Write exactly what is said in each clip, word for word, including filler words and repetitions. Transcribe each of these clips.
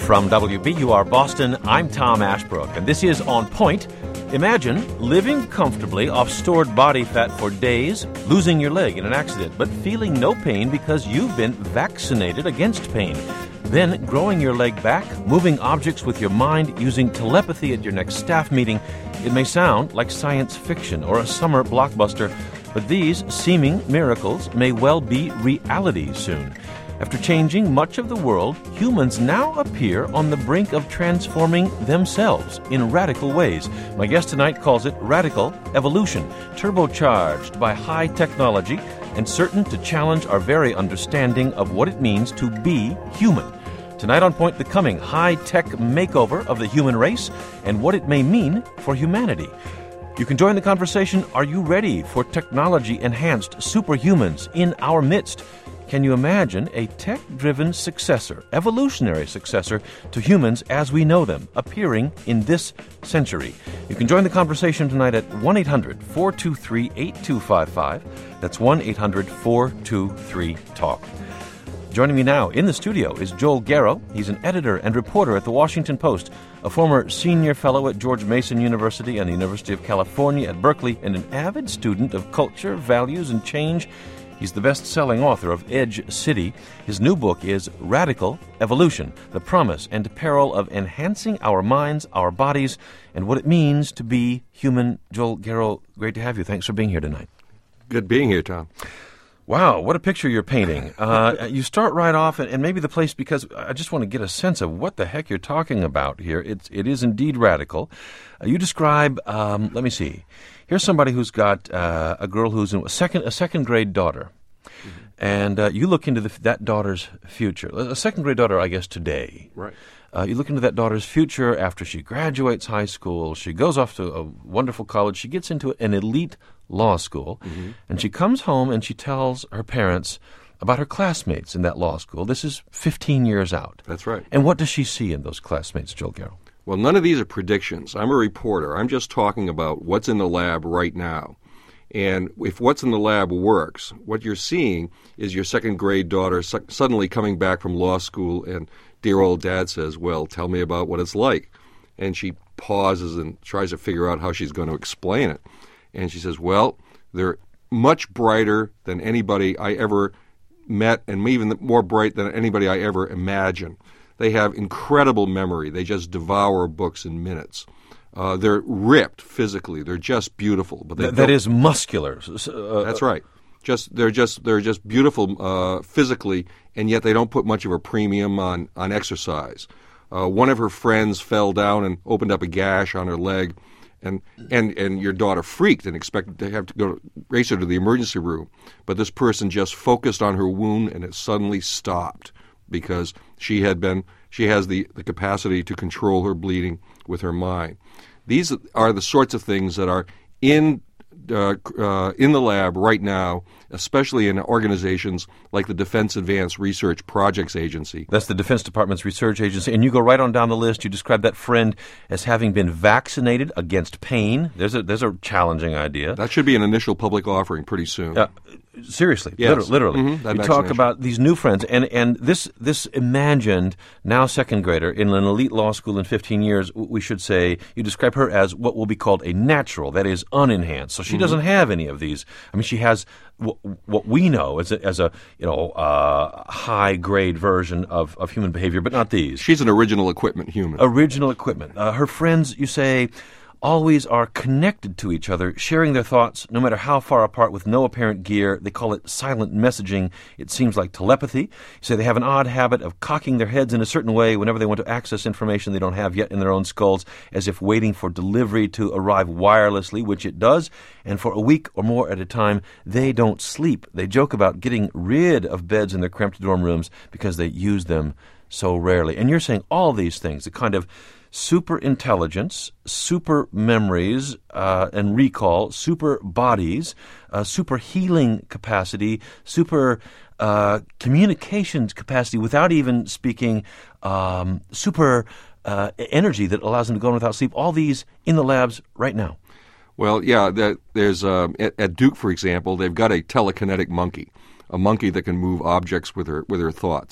From W B U R Boston, I'm Tom Ashbrook, and this is On Point. Imagine living comfortably off stored body fat for days, losing your leg in an accident, but feeling no pain because you've been vaccinated against pain. Then growing your leg back, moving objects with your mind, using telepathy at your next staff meeting. It may sound like science fiction or a summer blockbuster, but these seeming miracles may well be reality soon. After changing much of the world, humans now appear on the brink of transforming themselves in radical ways. My guest tonight calls it radical evolution, turbocharged by high technology and certain to challenge our very understanding of what it means to be human. Tonight on Point, the coming high-tech makeover of the human race and what it may mean for humanity. You can join the conversation. Are you ready for technology-enhanced superhumans in our midst? Can you imagine a tech-driven successor, evolutionary successor to humans as we know them, appearing in this century? You can join the conversation tonight at one eight hundred four two three eight two five five. That's one eight hundred four two three talk. Joining me now in the studio is Joel Garrow. He's an editor and reporter at The Washington Post, a former senior fellow at George Mason University and the University of California at Berkeley, and an avid student of culture, values, and change. He's the best-selling author of Edge City. His new book is Radical Evolution, the promise and peril of enhancing our minds, our bodies, and what it means to be human. Joel Garrow, great to have you. Thanks for being here tonight. Good being here, Tom. Wow, what a picture you're painting. Uh, you start right off, and, and maybe the place, because I just want to get a sense of what the heck you're talking about here. It's, it is indeed radical. Uh, you describe, um, let me see, here's somebody who's got uh, a girl who's in a second, a second grade daughter, mm-hmm. and uh, you look into the, that daughter's future. A second grade daughter, I guess, today. Right. Uh, you look into that daughter's future after she graduates high school. She goes off to a wonderful college. She gets into an elite law school, mm-hmm. and she comes home and she tells her parents about her classmates in that law school. This is fifteen years out. That's right. And what does she see in those classmates, Joel Garrow? Well, none of these are predictions. I'm a reporter. I'm just talking about what's in the lab right now. And if what's in the lab works, what you're seeing is your second grade daughter su- suddenly coming back from law school, and dear old dad says, well, tell me about what it's like. And she pauses and tries to figure out how she's going to explain it. And she says, well, they're much brighter than anybody I ever met, and even more bright than anybody I ever imagined. They have incredible memory. They just devour books in minutes. Uh, they're ripped physically. They're just beautiful. But they Th- that is muscular. Uh, That's right. Just they're just they're just beautiful uh, physically, and yet they don't put much of a premium on on exercise. Uh, one of her friends fell down and opened up a gash on her leg, and and and your daughter freaked and expected to have to go race her to the emergency room. But this person just focused on her wound, and it suddenly stopped because she had been she has the, the capacity to control her bleeding with her mind. These are the sorts of things that are in uh, uh, in the lab right now, especially in organizations like the Defense Advanced Research Projects Agency. That's the Defense Department's research agency. And you go right on down the list. You describe that friend as having been vaccinated against pain. There's a there's a challenging idea. That should be an initial public offering pretty soon. Uh, seriously, yes. literally. literally. Mm-hmm, you talk about these new friends, and, and this this imagined now second grader in an elite law school in fifteen years, we should say, you describe her as what will be called a natural, that is unenhanced. So she mm-hmm. doesn't have any of these. I mean, she has w- what we know as a, as a you know uh, high grade version of, of human behavior, but not these. She's an original equipment human. Original equipment. Uh, her friends, you say, always are connected to each other, sharing their thoughts no matter how far apart with no apparent gear. They call it silent messaging. It seems like telepathy. You say they have an odd habit of cocking their heads in a certain way whenever they want to access information they don't have yet in their own skulls, as if waiting for delivery to arrive wirelessly, which it does. And for a week or more at a time, they don't sleep. They joke about getting rid of beds in their cramped dorm rooms because they use them so rarely. And you're saying all these things, the kind of super intelligence, super memories uh, and recall, super bodies, uh, super healing capacity, super uh, communications capacity without even speaking, um, super uh, energy that allows them to go on without sleep. All these in the labs right now. Well, yeah, that, there's uh, at, at Duke, for example, they've got a telekinetic monkey, a monkey that can move objects with her with her thoughts.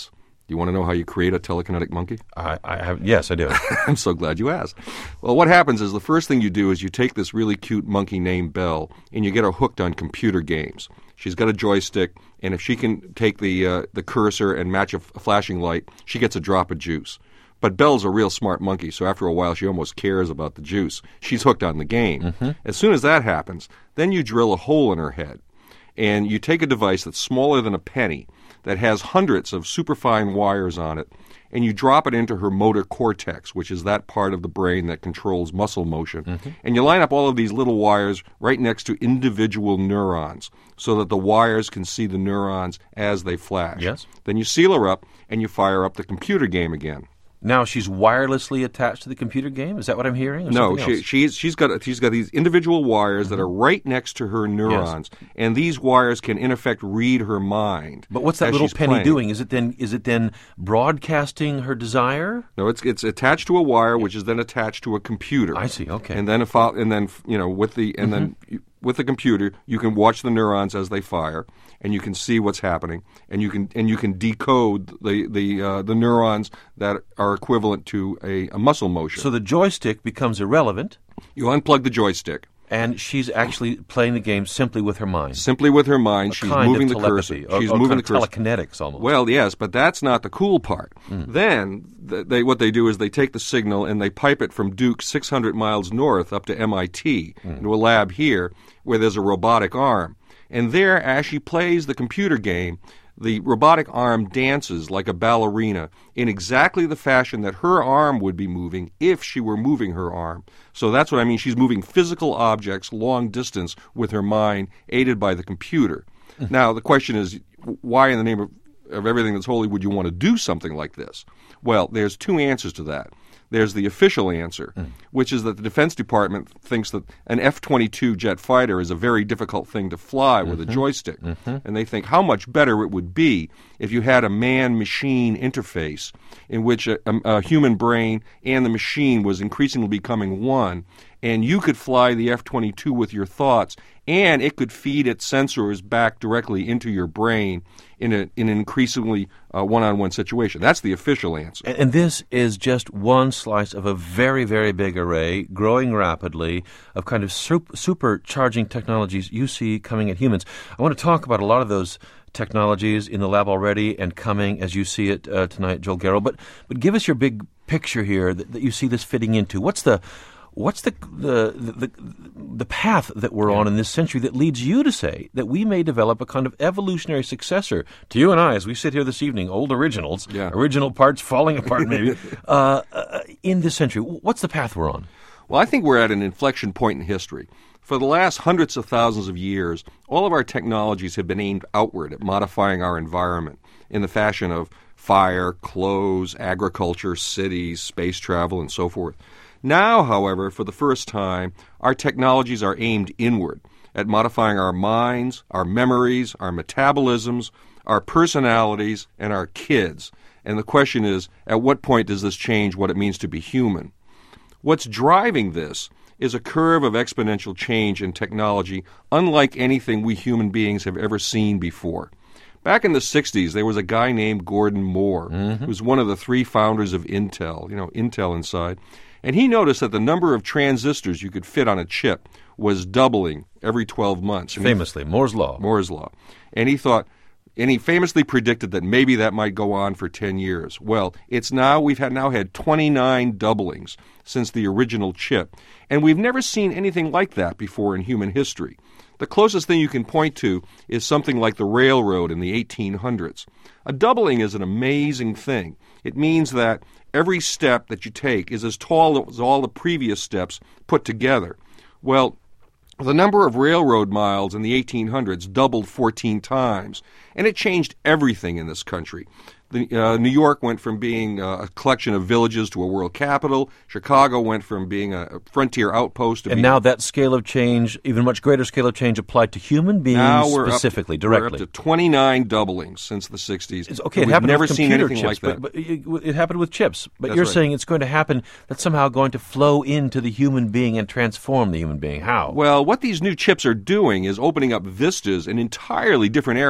Do you want to know how you create a telekinetic monkey? I, I have, yes, I do. I'm so glad you asked. Well, what happens is the first thing you do is you take this really cute monkey named Belle, and you get her hooked on computer games. She's got a joystick, and if she can take the uh, the cursor and match a, f- a flashing light, she gets a drop of juice. But Belle's a real smart monkey, so after a while she almost cares about the juice. She's hooked on the game. Mm-hmm. As soon as that happens, then you drill a hole in her head, and you take a device that's smaller than a penny, that has hundreds of superfine wires on it, and you drop it into her motor cortex, which is that part of the brain that controls muscle motion. Mm-hmm. And you line up all of these little wires right next to individual neurons so that the wires can see the neurons as they flash. Yes. Then you seal her up, and you fire up the computer game again. Now she's wirelessly attached to the computer game? Is that what I'm hearing? Or no, she, she's she's got she's got these individual wires mm-hmm. that are right next to her neurons, yes. and these wires can in effect read her mind. But what's that little penny playing. doing? Is it then is it then broadcasting her desire? No, it's it's attached to a wire, which is then attached to a computer. I see. Okay, and then if and then you know with the and mm-hmm. then. With the computer, you can watch the neurons as they fire, and you can see what's happening, and you can and you can decode the the uh, the neurons that are equivalent to a, a muscle motion. So the joystick becomes irrelevant. You unplug the joystick, and she's actually playing the game simply with her mind. Simply with her mind, a she's kind moving of the cursor. Or, she's or moving kind the of cursor. Telekinetics, almost. Well, yes, but that's not the cool part. Mm. Then th- they what they do is they take the signal and they pipe it from Duke six hundred miles north up to M I T mm. into a lab here where there's a robotic arm. And there, as she plays the computer game, the robotic arm dances like a ballerina in exactly the fashion that her arm would be moving if she were moving her arm. So that's what I mean. She's moving physical objects long distance with her mind, aided by the computer. Mm. Now, the question is, why in the name of, of everything that's holy would you want to do something like this? Well, there's two answers to that. There's the official answer, mm. which is that the Defense Department thinks that an F twenty-two jet fighter is a very difficult thing to fly mm-hmm. with a joystick. Mm-hmm. And they think how much better it would be if you had a man-machine interface in which a, a, a human brain and the machine was increasingly becoming one, and you could fly the F twenty-two with your thoughts, and it could feed its sensors back directly into your brain in, a, in an increasingly uh, one-on-one situation. That's the official answer. And, and this is just one slice of a very, very big array, growing rapidly, of kind of super, supercharging technologies you see coming at humans. I want to talk about a lot of those technologies in the lab already and coming as you see it uh, tonight, Joel Garreau. But but give us your big picture here that, that you see this fitting into. What's the What's the the, the the path that we're on in this century that leads you to say that we may develop a kind of evolutionary successor to you and I as we sit here this evening, old originals, yeah. original parts falling apart maybe, uh, uh, in this century? What's the path we're on? Well, I think we're at an inflection point in history. For the last hundreds of thousands of years, all of our technologies have been aimed outward at modifying our environment in the fashion of fire, clothes, agriculture, cities, space travel, and so forth. Now, however, for the first time, our technologies are aimed inward at modifying our minds, our memories, our metabolisms, our personalities, and our kids. And the question is, at what point does this change what it means to be human? What's driving this is a curve of exponential change in technology unlike anything we human beings have ever seen before. Back in the sixties, there was a guy named Gordon Moore, mm-hmm. who was one of the three founders of Intel, you know, Intel inside. And he noticed that the number of transistors you could fit on a chip was doubling every twelve months. And Famously, he, Moore's Law. Moore's Law. And he thought, and he famously predicted that maybe that might go on for ten years. Well, it's now, we've had now had twenty-nine doublings since the original chip. And we've never seen anything like that before in human history. The closest thing you can point to is something like the railroad in the eighteen hundreds. A doubling is an amazing thing. It means that every step that you take is as tall as all the previous steps put together. Well, the number of railroad miles in the eighteen hundreds doubled fourteen times, and it changed everything in this country. The, uh, New York went from being uh, a collection of villages to a world capital. Chicago went from being a frontier outpost to and being... now that scale of change, even much greater scale of change, applied to human beings now we're specifically, up, directly. We're up to twenty-nine doublings since the sixties. It's, okay, it We've happened never with seen anything chips, like that. But, but it, it happened with chips. But That's you're right. saying it's going to happen, that's somehow going to flow into the human being and transform the human being. How? Well, what these new chips are doing is opening up vistas in entirely different areas.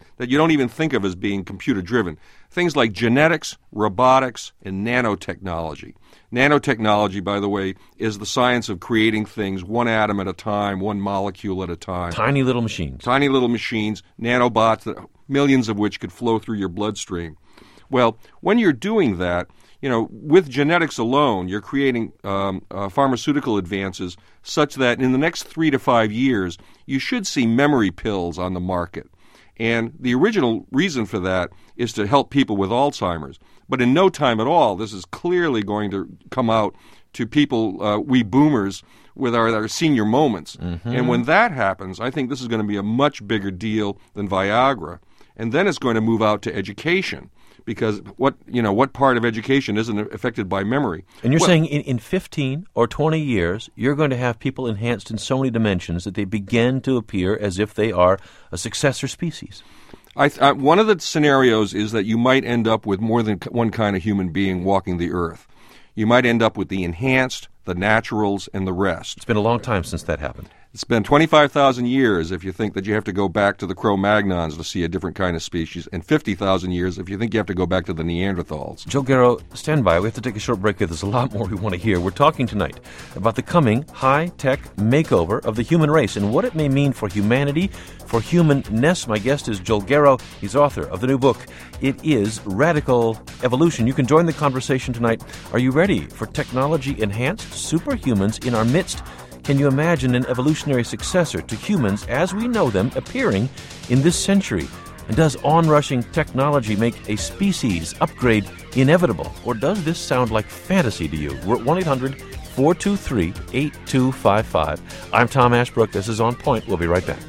that you don't even think of as being computer-driven. Things like genetics, robotics, and nanotechnology. Nanotechnology, by the way, is the science of creating things one atom at a time, one molecule at a time. Tiny little machines. Tiny little machines, nanobots, that, millions of which could flow through your bloodstream. Well, when you're doing that, you know, with genetics alone, you're creating um, uh, pharmaceutical advances such that in the next three to five years, you should see memory pills on the market. And the original reason for that is to help people with Alzheimer's. But in no time at all, this is clearly going to come out to people, uh, we boomers, with our, our senior moments. Mm-hmm. And when that happens, I think this is going to be a much bigger deal than Viagra. And then it's going to move out to education. Because what you know, what part of education isn't affected by memory? And you're well, saying in, in fifteen or twenty years, you're going to have people enhanced in so many dimensions that they begin to appear as if they are a successor species. I, I, one of the scenarios is that you might end up with more than one kind of human being walking the earth. You might end up with the enhanced, the naturals, and the rest. It's been a long time since that happened. It's been twenty-five thousand years if you think that you have to go back to the Cro-Magnons to see a different kind of species, and fifty thousand years if you think you have to go back to the Neanderthals. Joe Garrow, stand by. We have to take a short break. There's a lot more we want to hear. We're talking tonight about the coming high-tech makeover of the human race and what it may mean for humanity, for humanness. My guest is Joel Garrow. He's author of the new book, It Is Radical Evolution. You can join the conversation tonight. Are you ready for technology-enhanced superhumans in our midst? Can you imagine an evolutionary successor to humans as we know them appearing in this century? And does onrushing technology make a species upgrade inevitable? Or does this sound like fantasy to you? We're at one eight hundred four two three eight two five five. I'm Tom Ashbrook. This is On Point. We'll be right back.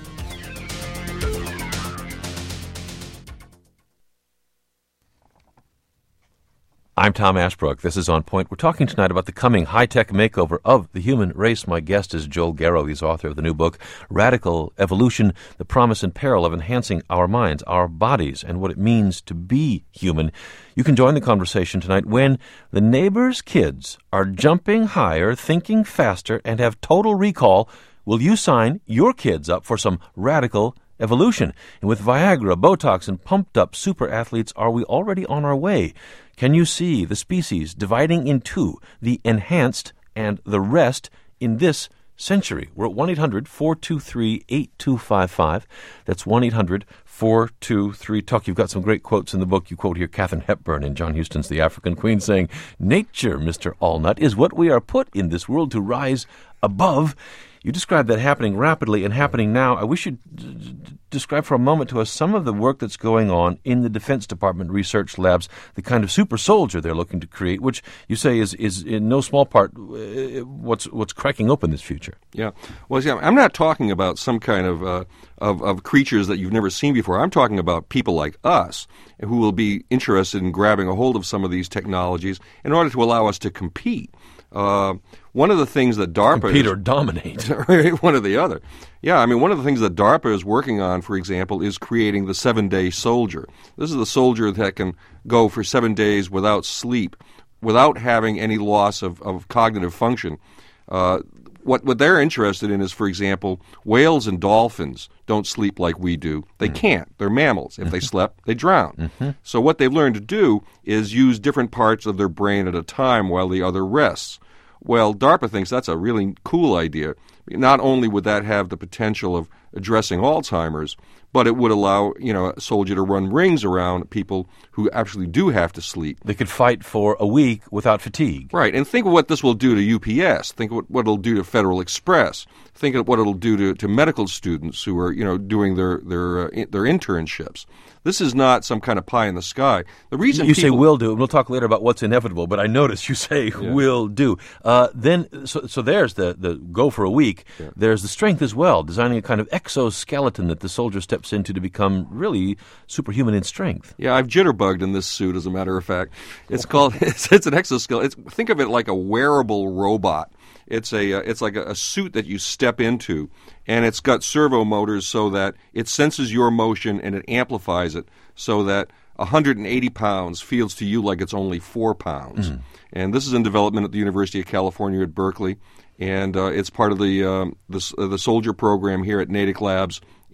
I'm Tom Ashbrook. This is On Point. We're talking tonight about the coming high-tech makeover of the human race. My guest is Joel Garrow. He's author of the new book, Radical Evolution, The Promise and Peril of Enhancing Our Minds, Our Bodies, and What It Means to Be Human. You can join the conversation tonight when the neighbor's kids are jumping higher, thinking faster, and have total recall. Will you sign your kids up for some radical evolution? And with Viagra, Botox, and pumped-up super athletes, are we already on our way? Can you see the species dividing in two, the enhanced and the rest, in this century? We're at one eight hundred four two three eight two five five. That's one eight hundred four two three talk. You've got some great quotes in the book. You quote here Katharine Hepburn in John Huston's The African Queen saying, "Nature, Mister Allnut, is what we are put in this world to rise above." You describe that happening rapidly and happening now. I wish you'd d- d- describe for a moment to us some of the work that's going on in the Defense Department research labs, the kind of super soldier they're looking to create, which you say is, is in no small part uh, what's what's cracking open this future. Yeah. Well, see, I'm not talking about some kind of, uh, of of creatures that you've never seen before. I'm talking about people like us who will be interested in grabbing a hold of some of these technologies in order to allow us to compete. Uh, one of the things that DARPA compete is, or dominate, one or the other. Yeah, I mean, one of the things that DARPA is working on, for example, is creating the seven-day soldier. This is the soldier that can go for seven days without sleep, without having any loss of, of cognitive function. Uh, what what they're interested in is, for example, whales and dolphins don't sleep like we do. They mm-hmm. can't. They're mammals. If they slept, they drown. Mm-hmm. So what they've learned to do is use different parts of their brain at a time while the other rests. Well, DARPA thinks that's a really cool idea. Not only would that have the potential of addressing Alzheimer's, but it would allow, you know, a soldier to run rings around people who actually do have to sleep. They could fight for a week without fatigue. Right, and think of what this will do to U P S. Think of what, what it'll do to Federal Express. Think of what it'll do to, to medical students who are, you know, doing their their uh, in, their internships. This is not some kind of pie in the sky. The reason you people, say will do, and we'll talk later about what's inevitable, but I notice you say yeah. will do. Uh, then, so, so there's the, the go for a week. Yeah. There's the strength as well, designing a kind of exoskeleton that the soldier steps into to become really superhuman in strength. Yeah, I've jitterbugged in this suit, as a matter of fact. It's called, it's, it's an exoskeleton. It's, think of it like a wearable robot. It's a uh, it's like a, a suit that you step into, and it's got servo motors so that it senses your motion and it amplifies it so that one hundred eighty pounds feels to you like it's only four pounds. Mm-hmm. And this is in development at the University of California at Berkeley, and uh, it's part of the um, the, uh, the soldier program here at Natick Labs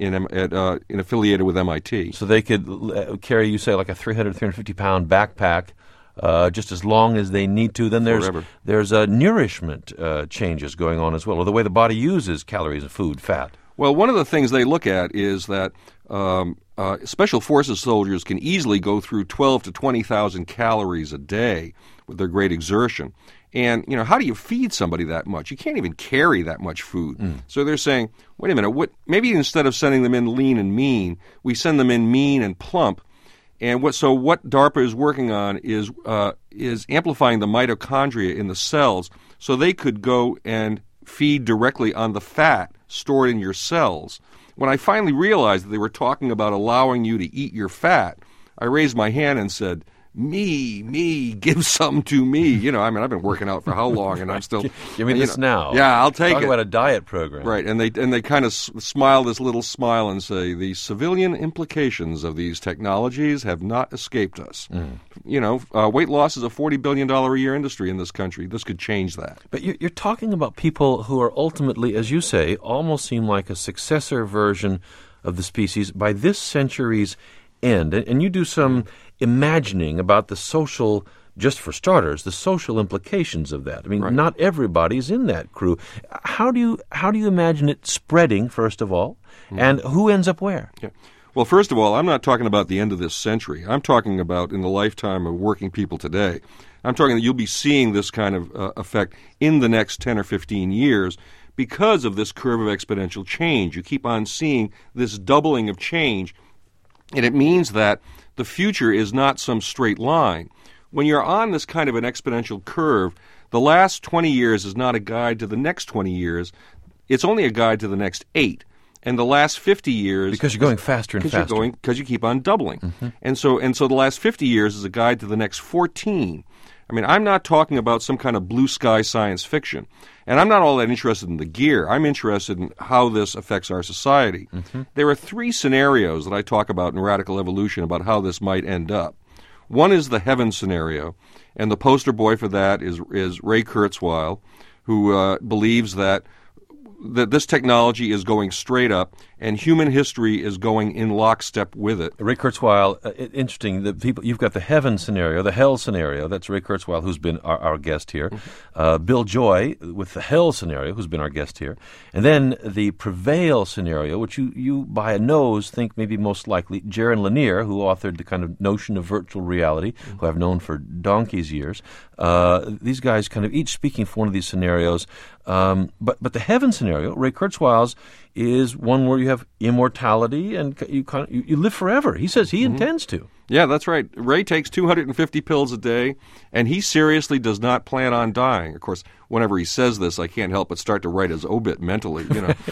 in at, uh, in affiliated with M I T. So they could uh, carry, you say, like a three hundred, three hundred fifty pound backpack uh, just as long as they need to. Then there's Forever. there's uh, nourishment uh, changes going on as well, or the way the body uses calories and food, fat. Well, one of the things they look at is that um, uh, Special Forces soldiers can easily go through twelve to twenty thousand calories a day with their great exertion. And, you know, how do you feed somebody that much? You can't even carry that much food. Mm. So they're saying, wait a minute, what? Maybe instead of sending them in lean and mean, we send them in mean and plump. And what? So what DARPA is working on is uh, is amplifying the mitochondria in the cells so they could go and feed directly on the fat stored in your cells. When I finally realized that they were talking about allowing you to eat your fat, I raised my hand and said, me, me, give some to me. You know, I mean, I've been working out for how long, and I'm still... Give me this know, now. Yeah, I'll take Talk it. about a diet program. Right, and they and they kind of s- smile this little smile and say, the civilian implications of these technologies have not escaped us. Mm. You know, uh, weight loss is a forty billion dollars a year industry in this country. This could change that. But you're talking about people who are ultimately, as you say, almost seem like a successor version of the species by this century's end. And you do some imagining about the social, just for starters, the social implications of that. I mean, right. Not everybody's in that crew. How do you how do you imagine it spreading, first of all, mm. and who ends up where? Yeah. Well, first of all, I'm not talking about the end of this century. I'm talking about in the lifetime of working people today. I'm talking that you'll be seeing this kind of uh, effect in the next ten or fifteen years because of this curve of exponential change. You keep on seeing this doubling of change, and it means that the future is not some straight line. When you're on this kind of an exponential curve, the last twenty years is not a guide to the next twenty years. It's only a guide to the next eight. And the last fifty years... Because you're going faster and faster. You're going, because you keep on doubling. Mm-hmm. And so and so the last fifty years is a guide to the next fourteen. I mean, I'm not talking about some kind of blue sky science fiction. And I'm not all that interested in the gear. I'm interested in how this affects our society. Mm-hmm. There are three scenarios that I talk about in Radical Evolution about how this might end up. One is the heaven scenario, and the poster boy for that is is Ray Kurzweil, who uh, believes that that this technology is going straight up, and human history is going in lockstep with it. Ray Kurzweil, uh, interesting. The people you've got the heaven scenario, the hell scenario. That's Ray Kurzweil, who's been our, our guest here. Mm-hmm. Uh, Bill Joy with the hell scenario, who's been our guest here, and then the prevail scenario, which you you by a nose think maybe most likely Jaron Lanier, who authored the kind of notion of virtual reality, mm-hmm. who I've known for donkey's years. Uh, these guys kind of each speaking for one of these scenarios. Um, but but the heaven scenario, Ray Kurzweil's, is one where you have immortality and you kind of, you, you live forever. He says he mm-hmm. intends to. Yeah, that's right. Ray takes two hundred fifty pills a day, and he seriously does not plan on dying. Of course, whenever he says this, I can't help but start to write his obit mentally. You know.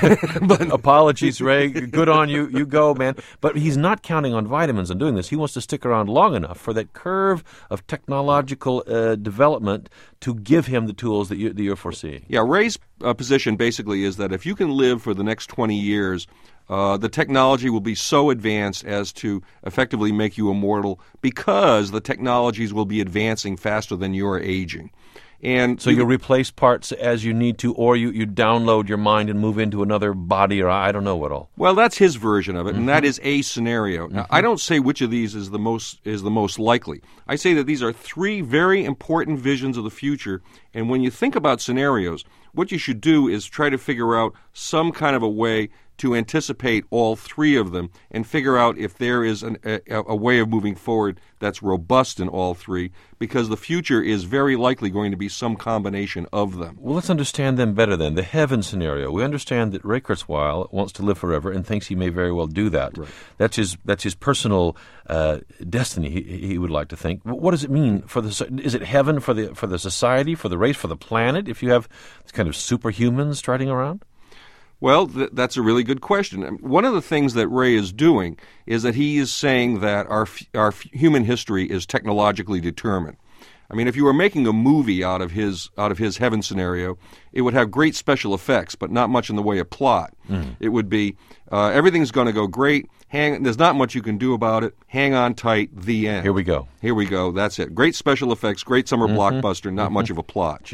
But apologies, Ray. Good on you. You go, man. But he's not counting on vitamins and doing this. He wants to stick around long enough for that curve of technological uh, development to give him the tools that, you, that you're foreseeing. Yeah, Ray's uh, position basically is that if you can live for the next twenty years, Uh, the technology will be so advanced as to effectively make you immortal because the technologies will be advancing faster than you're aging. And so you replace parts as you need to, or you, you download your mind and move into another body, or I don't know what all. Well, that's his version of it, mm-hmm. and that is a scenario. Now, mm-hmm. I don't say which of these is the most is the most likely. I say that these are three very important visions of the future, and when you think about scenarios, what you should do is try to figure out some kind of a way to anticipate all three of them and figure out if there is an, a, a way of moving forward that's robust in all three, because the future is very likely going to be some combination of them. Well, let's understand them better then. The heaven scenario. We understand that Ray Kurzweil wants to live forever and thinks he may very well do that. Right. That's his that's his personal uh, destiny, he, he would like to think. What does it mean for the is it heaven for the for the society, for the race, for the planet, if you have kind of superhumans striding around? Well, th- that's a really good question. One of the things that Ray is doing is that he is saying that our f- our f- human history is technologically determined. I mean, if you were making a movie out of his out of his heaven scenario, it would have great special effects, but not much in the way of plot. Mm. It would be uh, everything's going to go great. Hang, there's not much you can do about it. Hang on tight. The end. Here we go. Here we go. That's it. Great special effects. Great summer mm-hmm. blockbuster. Not mm-hmm. much of a plot. Gee.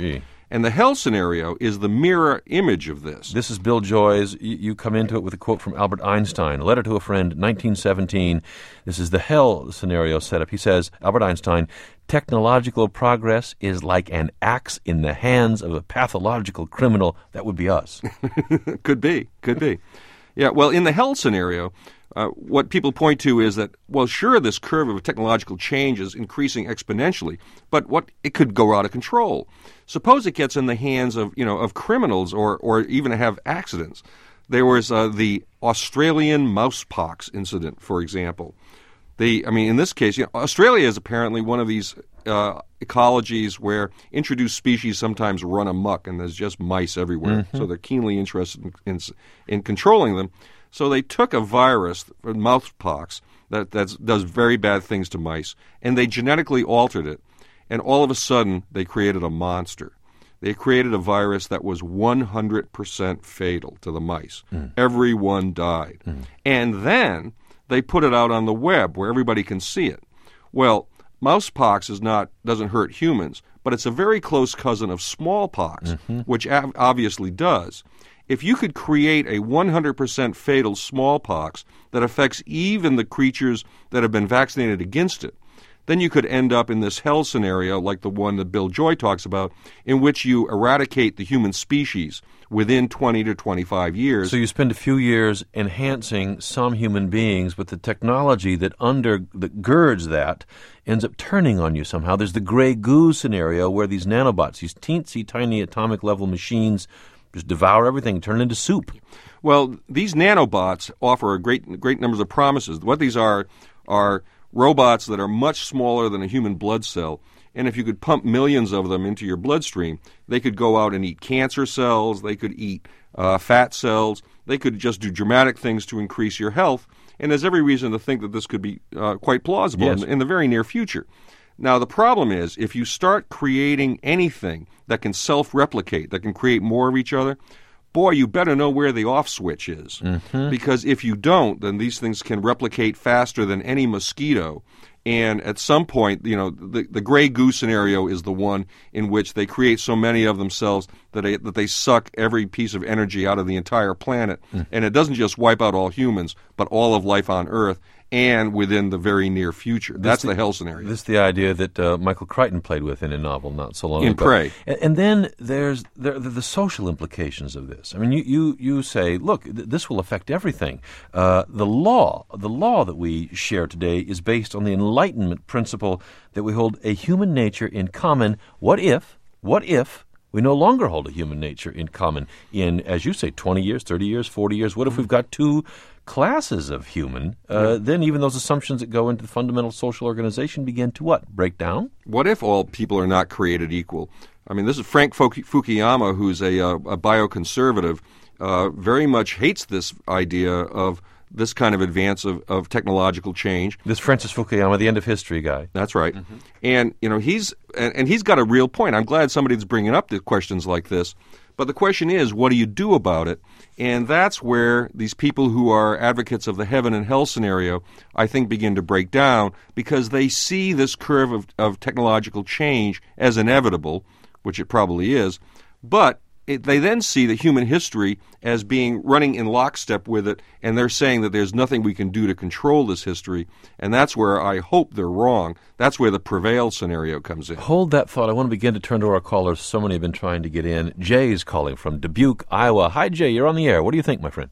And the hell scenario is the mirror image of this. This is Bill Joyce. You, you come into it with a quote from Albert Einstein, a letter to a friend, nineteen seventeen. This is the hell scenario setup. He says, Albert Einstein, technological progress is like an axe in the hands of a pathological criminal. That would be us. Could be, could be. Yeah, well, in the hell scenario, uh, what people point to is that, well, sure, this curve of technological change is increasing exponentially, but what it could go out of control. Suppose it gets in the hands of, you know, of criminals or, or even have accidents. There was uh, the Australian mousepox incident, for example. The, I mean, in this case, you know, Australia is apparently one of these uh, ecologies where introduced species sometimes run amok, and there's just mice everywhere. Mm-hmm. So they're keenly interested in, in, in controlling them. So they took a virus, mousepox, that that's, does very bad things to mice, and they genetically altered it. And all of a sudden, they created a monster. They created a virus that was one hundred percent fatal to the mice. Mm. Everyone died. Mm. And then they put it out on the web where everybody can see it. Well, mousepox is not doesn't hurt humans, but it's a very close cousin of smallpox, mm-hmm. which av- obviously does. If you could create a one hundred percent fatal smallpox that affects even the creatures that have been vaccinated against it, then you could end up in this hell scenario like the one that Bill Joy talks about, in which you eradicate the human species within twenty to twenty-five years. So you spend a few years enhancing some human beings, but the technology that under that girds that ends up turning on you somehow. There's the gray goo scenario where these nanobots, these teensy tiny atomic level machines, just devour everything, turn it into soup. Well, these nanobots offer a great great numbers of promises. What these are are robots that are much smaller than a human blood cell, and if you could pump millions of them into your bloodstream, they could go out and eat cancer cells, they could eat uh, fat cells, they could just do dramatic things to increase your health, and there's every reason to think that this could be uh, quite plausible yes. in, in the very near future. Now, the problem is, if you start creating anything that can self-replicate, that can create more of each other, boy, you better know where the off switch is. Mm-hmm. Because if you don't, then these things can replicate faster than any mosquito. And at some point, you know, the, the gray goo scenario is the one in which they create so many of themselves that they, that they suck every piece of energy out of the entire planet. Mm. And it doesn't just wipe out all humans, but all of life on Earth, and within the very near future. That's the, the hell scenario. This is the idea that uh, Michael Crichton played with in a novel not so long in ago. In Prey. And, and then there's there, the, the social implications of this. I mean, you, you, you say, look, th- this will affect everything. Uh, the law, the law that we share today is based on the Enlightenment principle that we hold a human nature in common. What if, what if we no longer hold a human nature in common in, as you say, twenty years, thirty years, forty years? What if we've got two classes of human, uh, yeah. then even those assumptions that go into the fundamental social organization begin to what? Break down? What if all people are not created equal? I mean, this is Frank Fukuyama, who's a, a, a bioconservative, uh, very much hates this idea of this kind of advance of, of technological change. This Francis Fukuyama, the end of history guy. That's right. Mm-hmm. And, you know, he's and, and he's got a real point. I'm glad somebody's bringing up the questions like this. But the question is, what do you do about it? And that's where these people who are advocates of the heaven and hell scenario, I think, begin to break down, because they see this curve of, of technological change as inevitable, which it probably is, but it, they then see the human history as being running in lockstep with it, and they're saying that there's nothing we can do to control this history, and that's where I hope they're wrong. That's where the prevail scenario comes in. Hold that thought. I want to begin to turn to our callers. So many have been trying to get in. Jay's calling from Dubuque, Iowa. Hi, Jay. You're on the air. What do you think, my friend?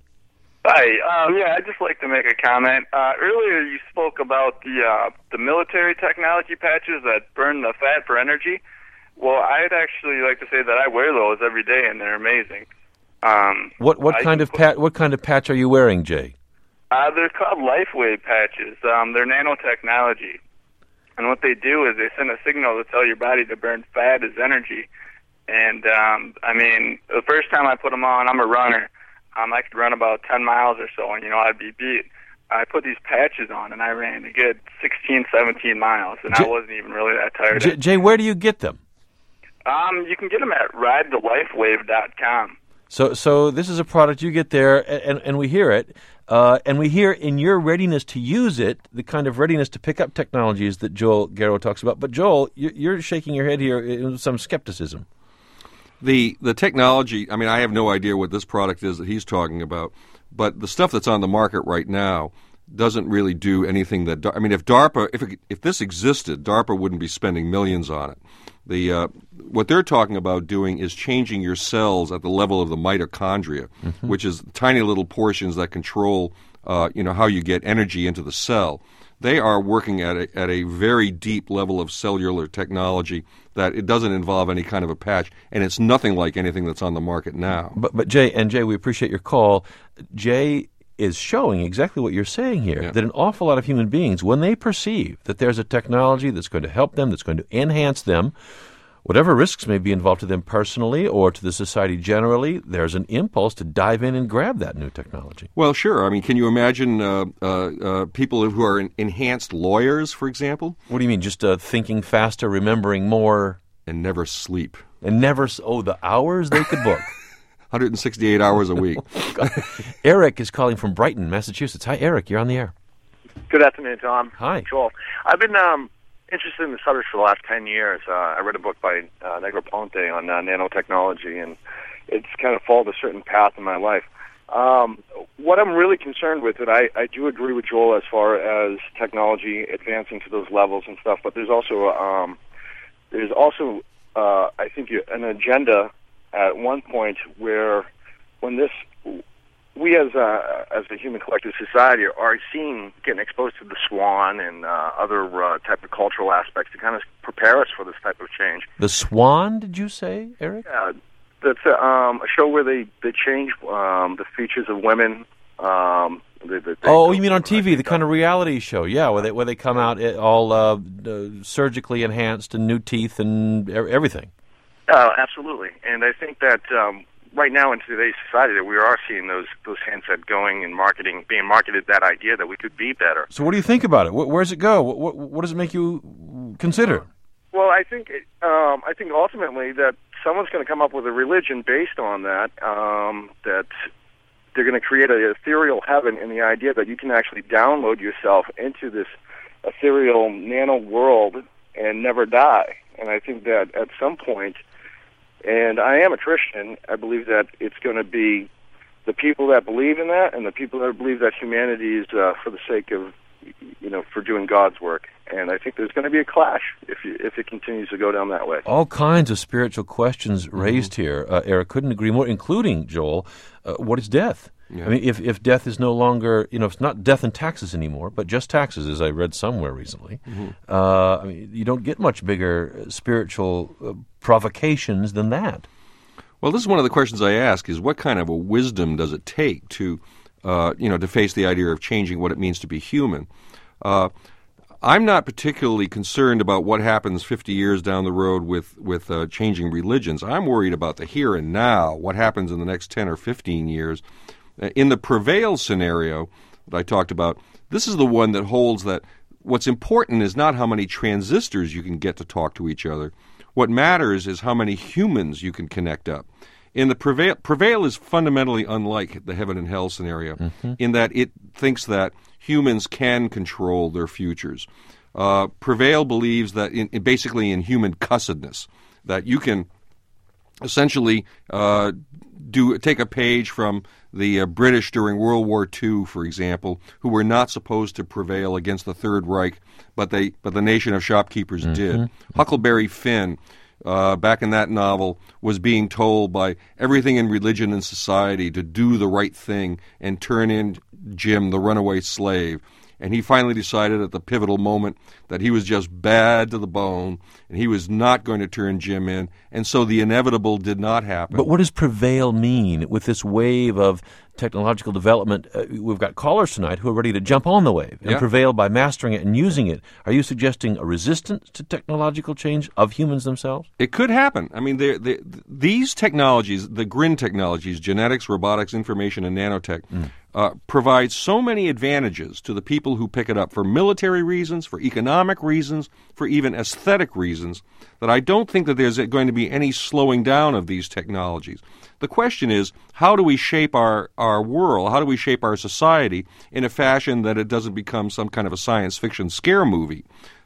Hi. Um, yeah, I'd just like to make a comment. Uh, earlier you spoke about the uh, the military technology patches that burn the fat for energy. Well, I'd actually like to say that I wear those every day, and they're amazing. Um, what what kind of pat? What kind of patch are you wearing, Jay? Uh, they're called LifeWave patches. Um, they're nanotechnology, and what they do is they send a signal to tell your body to burn fat as energy. And um, I mean, the first time I put them on, I'm a runner. Um, I could run about ten miles or so, and you know I'd be beat. I put these patches on, and I ran a good sixteen, seventeen miles, and J- I wasn't even really that tired. J- Jay, where do you get them? Um, you can get them at ride the lifewave dot com. So, so this is a product you get there, and, and we hear it, uh, and we hear in your readiness to use it, the kind of readiness to pick up technologies that Joel Garrow talks about. But Joel, you're shaking your head here in some skepticism. The the technology, I mean, I have no idea what this product is that he's talking about, but the stuff that's on the market right now doesn't really do anything that, I mean, if DARPA, if it, if this existed, DARPA wouldn't be spending millions on it. The uh, what they're talking about doing is changing your cells at the level of the mitochondria, mm-hmm. which is tiny little portions that control, uh, you know, how you get energy into the cell. They are working at a, at a very deep level of cellular technology that it doesn't involve any kind of a patch, and it's nothing like anything that's on the market now. But, but Jay, and Jay, we appreciate your call. Jay is showing exactly what you're saying here, yeah. that an awful lot of human beings, when they perceive that there's a technology that's going to help them, that's going to enhance them, whatever risks may be involved to them personally or to the society generally, there's an impulse to dive in and grab that new technology. Well, sure. I mean, can you imagine uh, uh, uh, people who are enhanced lawyers, for example? What do you mean, just uh, thinking faster, remembering more? And never sleep. And never, oh, the hours they could book. one hundred sixty-eight hours a week. Eric is calling from Brighton, Massachusetts. Hi, Eric. You're on the air. Good afternoon, Tom. Hi. Joel. I've been um, interested in the subject for the last ten years. Uh, I read a book by uh, Negroponte on uh, nanotechnology, and it's kind of followed a certain path in my life. Um, what I'm really concerned with, and I, I do agree with Joel as far as technology advancing to those levels and stuff, but there's also, um, there's also uh, I think, an agenda at one point where when this, we as a, as a human collective society are seeing, getting exposed to the Swan and uh, other uh, type of cultural aspects to kind of prepare us for this type of change. The Swan, did you say, Eric? Yeah, that's a, um, a show where they, they change um, the features of women. Um, they, they, they oh, you mean on T V, the kind of reality show, yeah, where they where they come out all uh, uh, surgically enhanced and new teeth and everything. Uh, absolutely, and I think that um, right now in today's society that we are seeing those those handsets going and marketing, being marketed that idea that we could be better. So what do you think about it? Where, where does it go? What, what, what does it make you consider? Well, I think it, um, I think ultimately that someone's going to come up with a religion based on that, um, that they're going to create an ethereal heaven in the idea that you can actually download yourself into this ethereal nano world and never die. And I think that at some point, and I am a Christian, I believe that it's going to be the people that believe in that and the people that believe that humanity is uh, for the sake of, you know, for doing God's work. And I think there's going to be a clash if you, if it continues to go down that way. All kinds of spiritual questions raised mm-hmm. here. Uh, Eric, couldn't agree more, including, Joel, uh, what is death? Yeah. I mean, if, if death is no longer, you know, it's not death and taxes anymore, but just taxes, as I read somewhere recently, mm-hmm. uh, I mean, you don't get much bigger spiritual uh, provocations than that. Well, this is one of the questions I ask, is what kind of a wisdom does it take to, uh, you know, to face the idea of changing what it means to be human? Uh, I'm not particularly concerned about what happens fifty years down the road with, with uh, changing religions. I'm worried about the here and now, what happens in the next ten or fifteen years. In the Prevail scenario that I talked about, this is the one that holds that what's important is not how many transistors you can get to talk to each other. What matters is how many humans you can connect up. In the Prevail, Prevail is fundamentally unlike the heaven and hell scenario mm-hmm. in that it thinks that humans can control their futures. Uh, Prevail believes that in, in basically in human cussedness, that you can essentially uh, do take a page from the uh, British during World War Two, for example, who were not supposed to prevail against the Third Reich, but they but the nation of shopkeepers mm-hmm. did. Huckleberry Finn, uh, back in that novel, was being told by everything in religion and society to do the right thing and turn in Jim, the runaway slave. And he finally decided at the pivotal moment that he was just bad to the bone and he was not going to turn Jim in. And so the inevitable did not happen. But what does prevail mean with this wave of technological development? Uh, we've got callers tonight who are ready to jump on the wave and yeah. prevail by mastering it and using it. Are you suggesting a resistance to technological change of humans themselves? It could happen. I mean, they're, they're, these technologies, the GRIN technologies, genetics, robotics, information, and nanotech, mm. uh, provide so many advantages to the people who pick it up for military reasons, for economic reasons, for even aesthetic reasons, that I don't think that there's going to be any slowing down of these technologies. The question is, how do we shape our, our world, how do we shape our society in a fashion that it doesn't become some kind of a science fiction scare movie?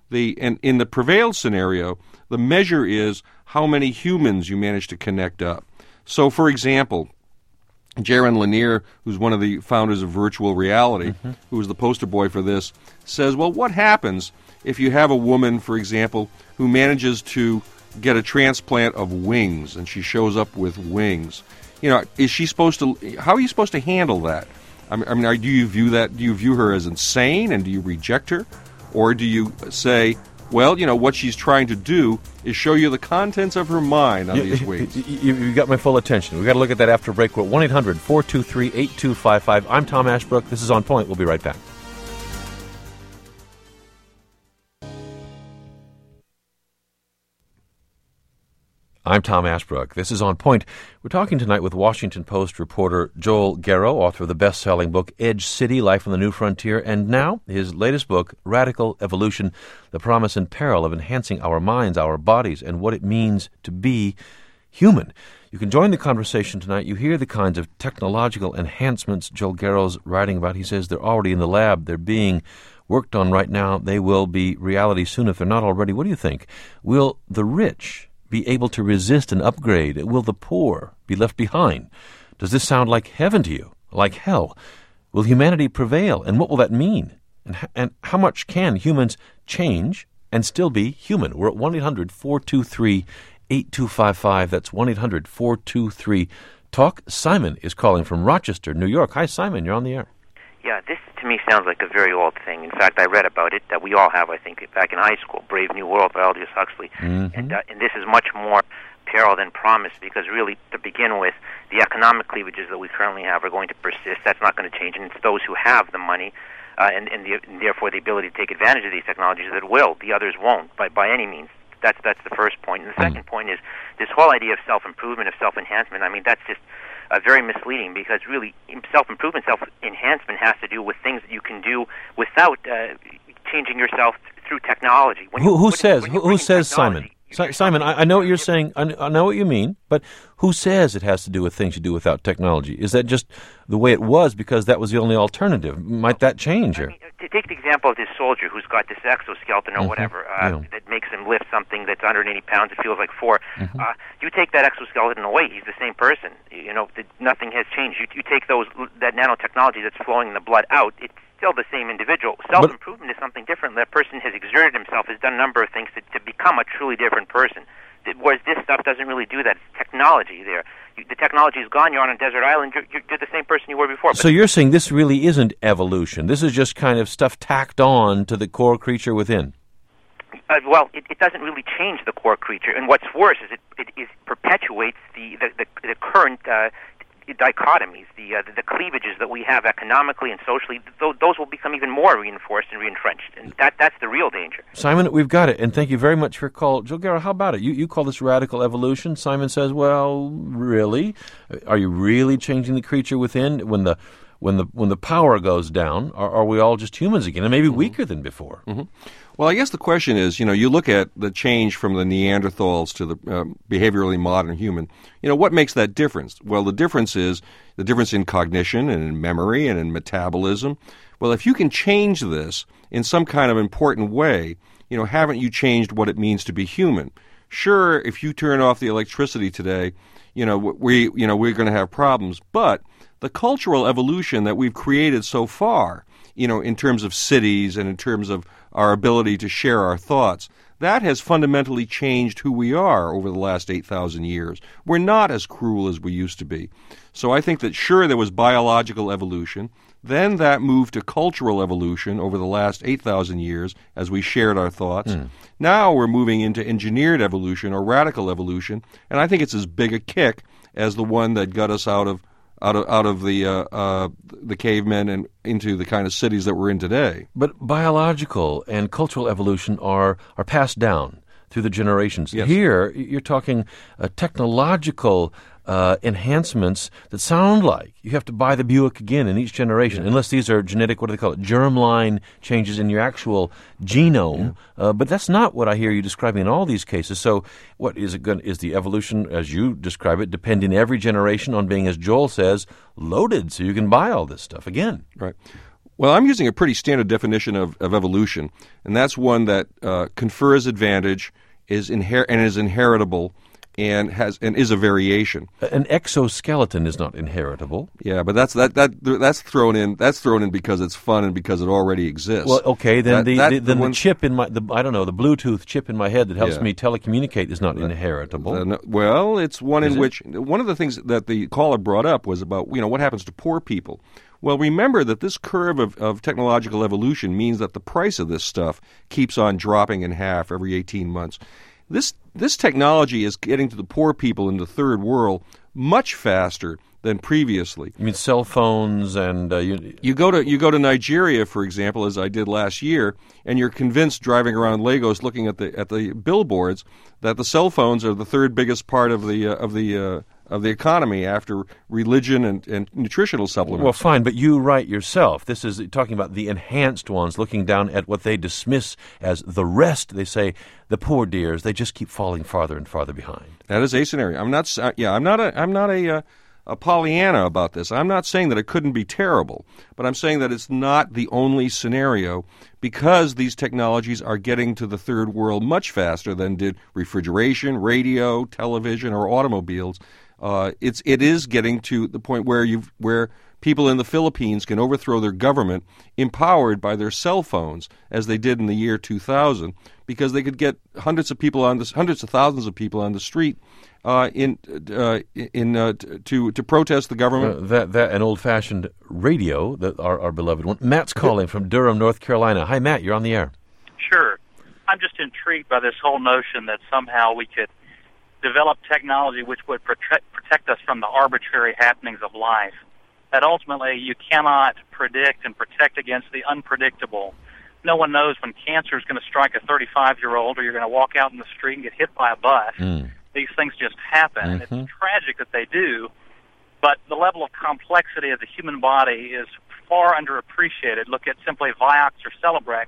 The and in the Prevail scenario, the measure is how many humans you manage to connect up. So, for example, Jaron Lanier, who's one of the founders of virtual reality, mm-hmm. who was the poster boy for this, says, well, what happens if you have a woman, for example, who manages to get a transplant of wings, and she shows up with wings? You know, is she supposed to, how are you supposed to handle that? I mean, I mean are, do you view that, do you view her as insane, and do you reject her? Or do you say, well, you know, what she's trying to do is show you the contents of her mind on you, these wings. You, you got my full attention. We've got to look at that after a break. We're at one eight hundred four two three eight two five five. I'm Tom Ashbrook. This is On Point. We'll be right back. I'm Tom Ashbrook. This is On Point. We're talking tonight with Washington Post reporter Joel Garreau, author of the best-selling book Edge City, Life on the New Frontier, and now his latest book, Radical Evolution, The Promise and Peril of Enhancing Our Minds, Our Bodies, and What It Means to Be Human. You can join the conversation tonight. You hear the kinds of technological enhancements Joel Garreau's writing about. He says they're already in the lab. They're being worked on right now. They will be reality soon if they're not already. What do you think? Will the rich be able to resist an upgrade? Will the poor be left behind? Does this sound like heaven to you? Like hell? Will humanity prevail? And what will that mean? And, and how much can humans change and still be human? We're at one eight hundred four two three eight two five five. That's one eight hundred four two three talk. Simon is calling from Rochester, New York. Hi, Simon. You're on the air. Yeah, this to me sounds like a very old thing. In fact, I read about it that we all have, I think, back in high school, Brave New World by Aldous Huxley. Mm-hmm. And, uh, and this is much more peril than promise because really, to begin with, the economic cleavages that we currently have are going to persist. That's not going to change, and it's those who have the money uh, and, and, the, and therefore the ability to take advantage of these technologies that will. The others won't, by, by any means. That's, that's the first point. And the second point is this whole idea of self-improvement, of self-enhancement. I mean, that's just Uh, very misleading because really self-improvement, self-enhancement has to do with things that you can do without uh, changing yourself th- through technology. When who you, who when, says? when who who says, Simon? Si- Simon, I, I know what you're saying. I, I know what you mean, but who says it has to do with things you do without technology? Is that just the way it was because that was the only alternative? Might that change here? I mean, to take the example of this soldier who's got this exoskeleton or mm-hmm. whatever uh, yeah. that makes him lift something that's one hundred eighty pounds, it feels like four. Mm-hmm. Uh, you take that exoskeleton away, he's the same person. You know, the, nothing has changed. You, you take those that nanotechnology that's flowing in the blood out, it's still the same individual. Self-improvement but, is something different. That person has exerted himself, has done a number of things to, to become a truly different person. Whereas this stuff doesn't really do that. It's technology there. You, the technology is gone. You're on a desert island. You're, you're the same person you were before. So you're saying this really isn't evolution. This is just kind of stuff tacked on to the core creature within. Uh, well, it, it doesn't really change the core creature. And what's worse is it, it, it perpetuates the, the, the, the current uh, dichotomies, the, uh, the the cleavages that we have economically and socially. Th- those will become even more reinforced and re-entrenched, and that that's the real danger. Simon, we've got it, and thank you very much for your call. Joel Garreau, how about it? You you call this radical evolution. Simon says, well, really? Are you really changing the creature within when the when the when the power goes down? Are, are we all just humans again, and maybe mm-hmm. weaker than before? Mm-hmm. Well, I guess the question is, you know, you look at the change from the Neanderthals to the uh, behaviorally modern human. You know, what makes that difference? Well, the difference is the difference in cognition and in memory and in metabolism. Well, if you can change this in some kind of important way, you know, haven't you changed what it means to be human? Sure, if you turn off the electricity today, you know, we, you know, we're going to have problems. But the cultural evolution that we've created so far, you know, in terms of cities and in terms of our ability to share our thoughts, that has fundamentally changed who we are over the last eight thousand years. We're not as cruel as we used to be. So I think that, sure, there was biological evolution. Then that moved to cultural evolution over the last eight thousand years as we shared our thoughts. Mm. Now we're moving into engineered evolution or radical evolution, and I think it's as big a kick as the one that got us out of out of out of the uh, uh, the cavemen and into the kind of cities that we're in today. But biological and cultural evolution are are passed down through the generations. Yes. Here, you're talking uh, technological uh, enhancements that sound like you have to buy the Buick again in each generation, yeah. unless these are genetic, what do they call it, germline changes in your actual genome. Yeah. Uh, but that's not what I hear you describing in all these cases. So what is it going? Is the evolution, as you describe it, depending every generation on being, as Joel says, loaded so you can buy all this stuff again? Right. Well, I'm using a pretty standard definition of, of evolution, and that's one that uh, confers advantage, is inher- and is inheritable, and has and is a variation. An exoskeleton is not inheritable. Yeah, but that's that that that's thrown in. That's thrown in because it's fun and because it already exists. Well, okay, then that, the, that, the then the, the chip in my the I don't know the Bluetooth chip in my head that helps Yeah. me telecommunicate is not Uh, inheritable. Uh, no- well, it's one Is in it? which one of the things that the caller brought up was about you know what happens to poor people. Well, remember that this curve of, of technological evolution means that the price of this stuff keeps on dropping in half every eighteen months. This this technology is getting to the poor people in the third world much faster than previously. You mean cell phones and uh, you, You go to you go to Nigeria, for example, as I did last year, and you're convinced driving around Lagos, looking at the at the billboards, that the cell phones are the third biggest part of the uh, of the uh, of the economy after religion and, and nutritional supplements. well, fine, but you write yourself. This is talking about the enhanced ones, looking down at what they dismiss as the rest. They say the poor dears, they just keep falling farther and farther behind. That is a scenario. I'm not. s- uh, Yeah, I'm not a. I'm not a. Uh, a Pollyanna about this. I'm not saying that it couldn't be terrible, but I'm saying that it's not the only scenario because these technologies are getting to the third world much faster than did refrigeration, radio, television, or automobiles. Uh, it's it is getting to the point where you where people in the Philippines can overthrow their government empowered by their cell phones, as they did in the year two thousand, because they could get hundreds of people on the hundreds of thousands of people on the street uh, in uh, in uh, t- to to protest the government. Uh, that that an old-fashioned radio, that our, our beloved one. Matt's calling from Durham, North Carolina. Hi, Matt. You're on the air. Sure. I'm just intrigued by this whole notion that somehow we could develop technology which would protect, protect us from the arbitrary happenings of life. That ultimately you cannot predict and protect against the unpredictable. No one knows when cancer is going to strike a thirty-five-year-old or you're going to walk out in the street and get hit by a bus. Mm. These things just happen, and Mm-hmm. it's tragic that they do, but the level of complexity of the human body is far underappreciated. Look at simply Vioxx or Celebrex.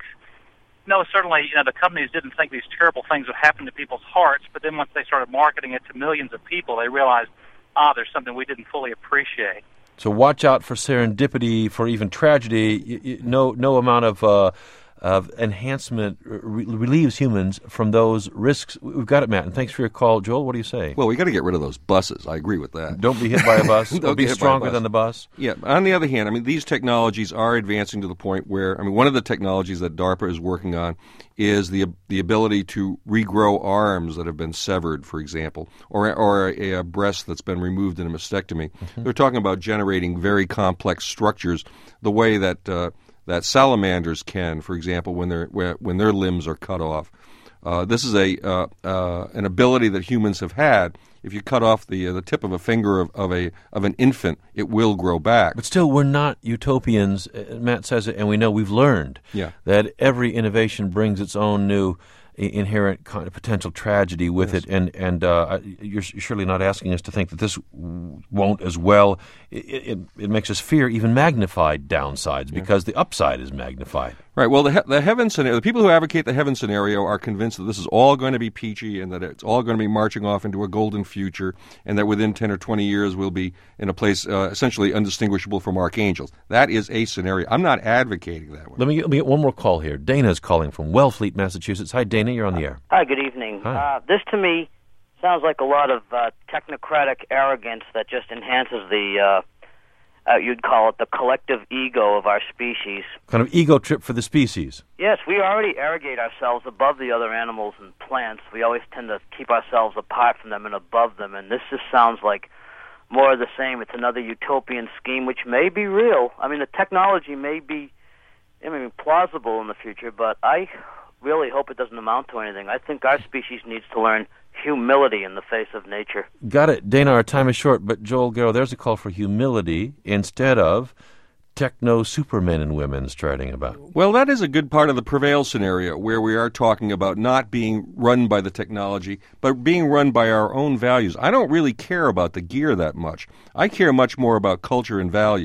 No, certainly, you know, the companies didn't think these terrible things would happen to people's hearts, but then once they started marketing it to millions of people, they realized, ah, there's something we didn't fully appreciate. So watch out for serendipity, for even tragedy. Y- y- No, no amount of uh, of enhancement re- relieves humans from those risks. We've got it, Matt. And thanks for your call, Joel. What do you say? Well, we got to get rid of those buses. I agree with that. Don't be hit by a bus. Don't Don't be get hit by a stronger bus. than the bus. Yeah. On the other hand, I mean, these technologies are advancing to the point where, I mean, one of the technologies that DARPA is working on is the the ability to regrow arms that have been severed, for example, or or a, a breast that's been removed in a mastectomy. Mm-hmm. They're talking about generating very complex structures, the way that uh, that salamanders can, for example, when their when their limbs are cut off. Uh, this is a uh, uh, an ability that humans have had. If you cut off the uh, the tip of a finger of, of a of an infant, it will grow back. But still, we're not utopians. Uh, Matt says it, and we know we've learned Yeah. that every innovation brings its own new i- inherent kind of potential tragedy with Yes. it. And and uh, you're s- surely not asking us to think that this w- won't as well. It, it, it makes us fear even magnified downsides because the upside is magnified. Right. Well, the, he- the heaven scenario, the people who advocate the heaven scenario are convinced that this is all going to be peachy and that it's all going to be marching off into a golden future, and that within ten or twenty years we'll be in a place uh, essentially undistinguishable from archangels. That is a scenario. I'm not advocating that one. Let me, get, let me get one more call here. Dana's calling from Wellfleet, Massachusetts. Hi, Dana. You're on the air. Hi, good evening. Hi. Uh, this to me sounds like a lot of uh, technocratic arrogance that just enhances the, uh, uh, you'd call it the collective ego of our species. Kind of ego trip for the species. Yes, we already arrogate ourselves above the other animals and plants. We always tend to keep ourselves apart from them and above them, and this just sounds like more of the same. It's another utopian scheme, which may be real. I mean, the technology may be, I mean, plausible in the future, but I really hope it doesn't amount to anything. I think our species needs to learn humility in the face of nature. Got it. Dana, our time is short, but Joel Garrow, there's a call for humility instead of techno supermen and women striding about. Well, that is a good part of the Prevail scenario, where we are talking about not being run by the technology, but being run by our own values. I don't really care about the gear that much. I care much more about culture and values.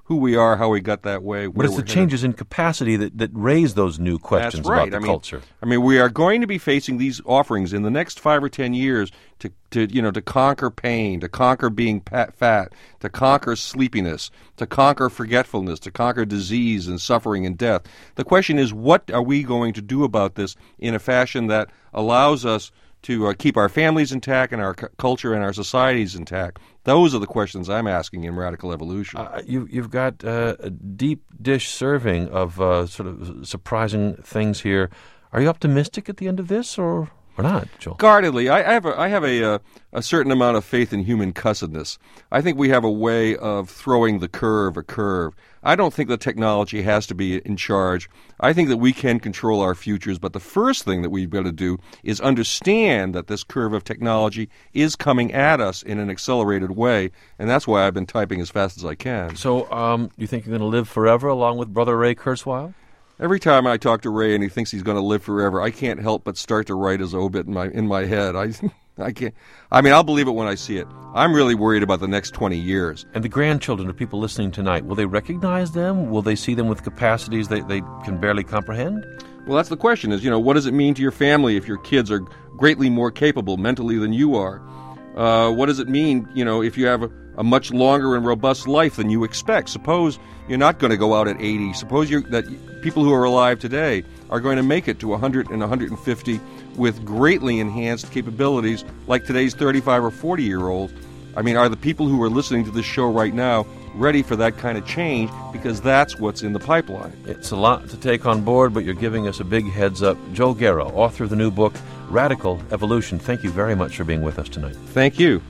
who we are, how we got that way. But it's the changes in capacity that, that raise those new questions That's right. about the I mean, culture. I mean, we are going to be facing these offerings in the next five or ten years to, to you know, to conquer pain, to conquer being pat, fat, to conquer sleepiness, to conquer forgetfulness, to conquer disease and suffering and death. The question is, what are we going to do about this in a fashion that allows us to uh, keep our families intact and our c- culture and our societies intact? Those are the questions I'm asking in Radical Evolution. Uh, you, you've got uh, a deep dish serving of uh, sort of surprising things here. Are you optimistic at the end of this, or or not, Joel? Guardedly. I, I have a, I have a, uh, a certain amount of faith in human cussedness. I think we have a way of throwing the curve a curve. I don't think the technology has to be in charge. I think that we can control our futures, but the first thing that we've got to do is understand that this curve of technology is coming at us in an accelerated way, and that's why I've been typing as fast as I can. So um, you think you're going to live forever along with Brother Ray Kurzweil? Every time I talk to Ray and he thinks he's going to live forever, I can't help but start to write his obit in my in my head. I I can't. I mean, I'll believe it when I see it. I'm really worried about the next twenty years. And the grandchildren of people listening tonight, will they recognize them? Will they see them with capacities they, they can barely comprehend? Well, that's the question is, you know, what does it mean to your family if your kids are greatly more capable mentally than you are? Uh, what does it mean, you know, if you have a, a much longer and robust life than you expect? Suppose you're not going to go out at eighty. Suppose you're, that people who are alive today are going to make it to one hundred and one hundred fifty with greatly enhanced capabilities like today's thirty-five or forty-year-old. I mean, are the people who are listening to this show right now ready for that kind of change? Because that's what's in the pipeline. It's a lot to take on board, but you're giving us a big heads up. Joel Garrow, author of the new book, Radical Evolution. Thank you very much for being with us tonight. Thank you.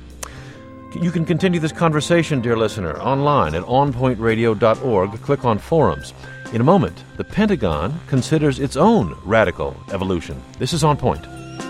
You can continue this conversation, dear listener, online at on point radio dot org. Click on Forums. In a moment, the Pentagon considers its own radical evolution. This is On Point.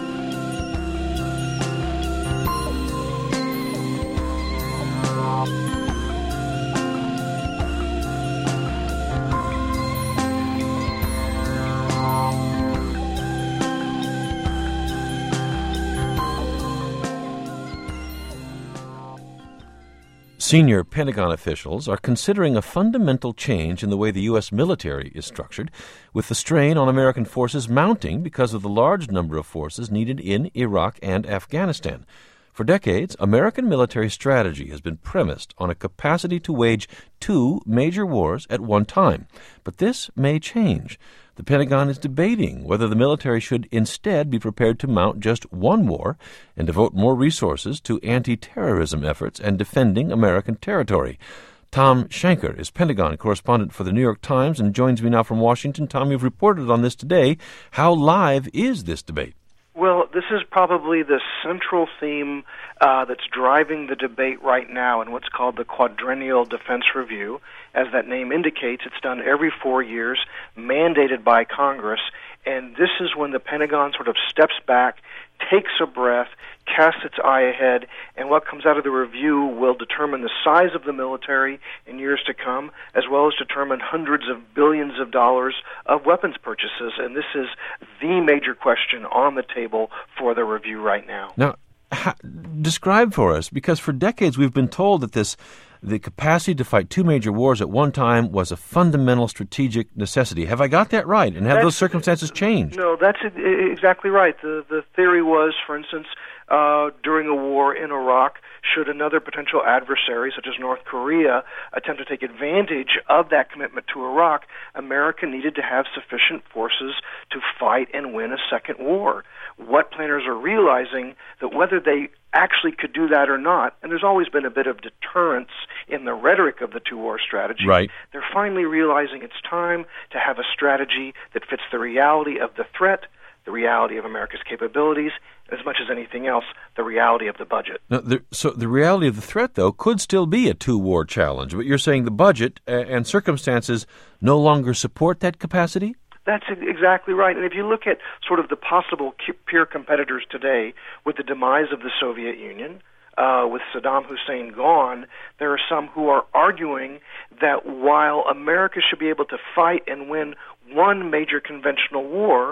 Senior Pentagon officials are considering a fundamental change in the way the U S military is structured, with the strain on American forces mounting because of the large number of forces needed in Iraq and Afghanistan. For decades, American military strategy has been premised on a capacity to wage two major wars at one time. But this may change. The Pentagon is debating whether the military should instead be prepared to mount just one war and devote more resources to anti-terrorism efforts and defending American territory. Tom Schenker is Pentagon correspondent for the New York Times and joins me now from Washington. Tom, you've reported on this today. How live is this debate? Well, this is probably the central theme uh, that's driving the debate right now in what's called the Quadrennial Defense Review. As that name indicates, it's done every four years, mandated by Congress, and this is when the Pentagon sort of steps back, takes a breath, casts its eye ahead, and what comes out of the review will determine the size of the military in years to come, as well as determine hundreds of billions of dollars of weapons purchases. And this is the major question on the table for the review right now. Now, ha- describe for us, because for decades we've been told that this the capacity to fight two major wars at one time was a fundamental strategic necessity. Have I got that right? And have that's, those circumstances changed? No, that's exactly right. The the theory was, for instance, uh, during a war in Iraq, should another potential adversary, such as North Korea, attempt to take advantage of that commitment to Iraq, America needed to have sufficient forces to fight and win a second war. What planners are realizing that whether they actually could do that or not, and there's always been a bit of deterrence in the rhetoric of the two-war strategy, right. They're finally realizing it's time to have a strategy that fits the reality of the threat, the reality of America's capabilities, as much as anything else, the reality of the budget. Now, the, so the reality of the threat, though, could still be a two-war challenge, but you're saying the budget uh, and circumstances no longer support that capacity? That's exactly right. And if you look at sort of the possible peer competitors today with the demise of the Soviet Union, uh, with Saddam Hussein gone, there are some who are arguing that while America should be able to fight and win one major conventional war,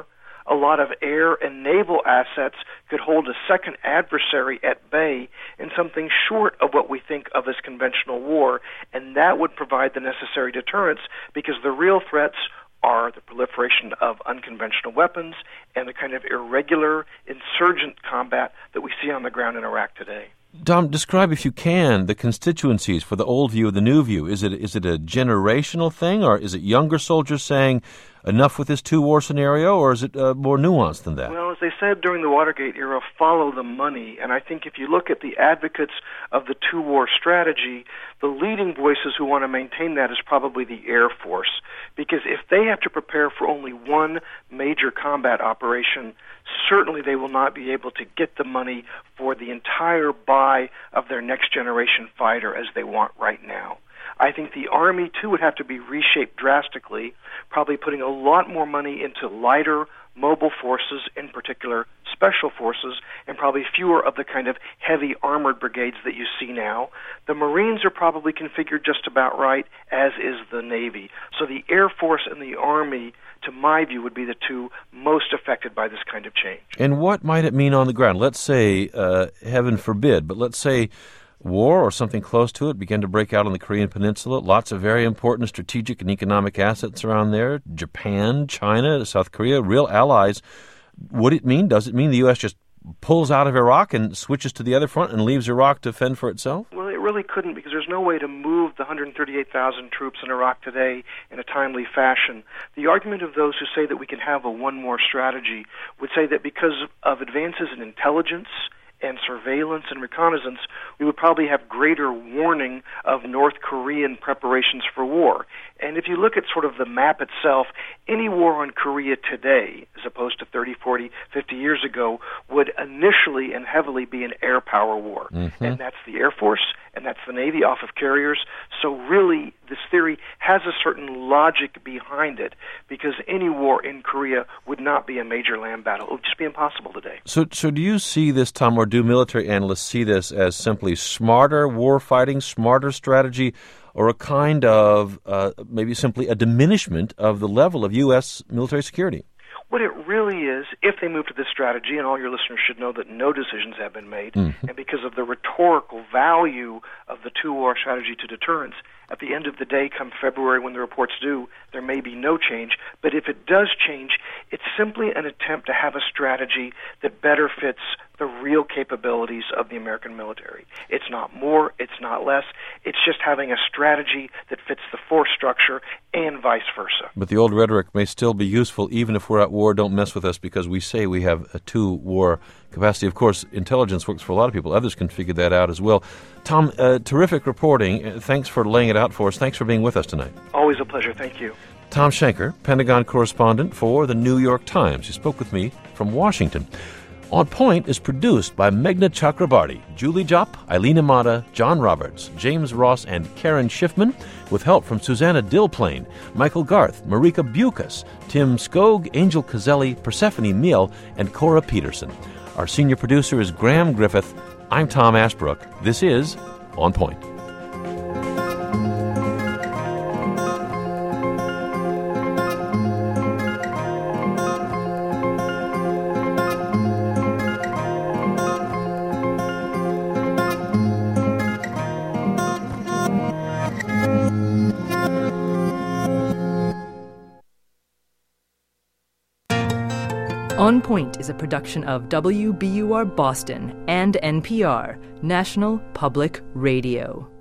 a lot of air and naval assets could hold a second adversary at bay in something short of what we think of as conventional war, and that would provide the necessary deterrence, because the real threats are the proliferation of unconventional weapons and the kind of irregular insurgent combat that we see on the ground in Iraq today. Tom, describe, if you can, the constituencies for the old view and the new view. Is it is it a generational thing, or is it younger soldiers saying enough with this two-war scenario, or is it uh, more nuanced than that? Well, as they said during the Watergate era, follow the money. And I think if you look at the advocates of the two-war strategy, the leading voices who want to maintain that is probably the Air Force. Because if they have to prepare for only one major combat operation, certainly they will not be able to get the money for the entire buy of their next-generation fighter as they want right now. I think the Army, too, would have to be reshaped drastically, probably putting a lot more money into lighter, mobile forces, in particular special forces, and probably fewer of the kind of heavy armored brigades that you see now. The Marines are probably configured just about right, as is the Navy. So the Air Force and the Army, to my view, would be the two most affected by this kind of change. And what might it mean on the ground? Let's say, uh, heaven forbid, but let's say war or something close to it began to break out on the Korean Peninsula. Lots of very important strategic and economic assets around there. Japan, China, South Korea, real allies. Would it mean, does it mean the U S just pulls out of Iraq and switches to the other front and leaves Iraq to fend for itself? Well, it really couldn't, because there's no way to move the one hundred thirty-eight thousand troops in Iraq today in a timely fashion. The argument of those who say that we can have a one-more strategy would say that because of advances in intelligence and surveillance and reconnaissance, we would probably have greater warning of North Korean preparations for war. And if you look at sort of the map itself, any war on Korea today, as opposed to thirty, forty, fifty years ago, would initially and heavily be an air power war. Mm-hmm. And that's the Air Force, and that's the Navy off of carriers. So really, this theory has a certain logic behind it, because any war in Korea would not be a major land battle. It would just be impossible today. So, so do you see this, Tom, or do military analysts see this as simply smarter war fighting, smarter strategy, or a kind of uh, maybe simply a diminishment of the level of U S military security? What it really is, if they move to this strategy, and all your listeners should know that no decisions have been made, mm-hmm. and because of the rhetorical value of the two-war strategy to deterrence, at the end of the day, come February when the report's due, there may be no change. But if it does change, it's simply an attempt to have a strategy that better fits the real capabilities of the American military. It's not more, it's not less. It's just having a strategy that fits the force structure and vice versa. But the old rhetoric may still be useful even if we're at war. Don't mess with us, because we say we have a two-war capacity. Of course, intelligence works for a lot of people. Others can figure that out as well. Tom, uh, terrific reporting. Thanks for laying it out for us. Thanks for being with us tonight. Always a pleasure. Thank you. Tom Schenker, Pentagon correspondent for the New York Times. He spoke with me from Washington. On Point is produced by Meghna Chakrabarty, Julie Jopp, Eileen Imada, John Roberts, James Ross, and Karen Schiffman, with help from Susanna Dillplane, Michael Garth, Marika Bukas, Tim Skog, Angel Cazelli, Persephone Miel, and Cora Peterson. Our senior producer is Graham Griffith. I'm Tom Ashbrook. This is On Point. On Point is a production of W B U R Boston and N P R, National Public Radio.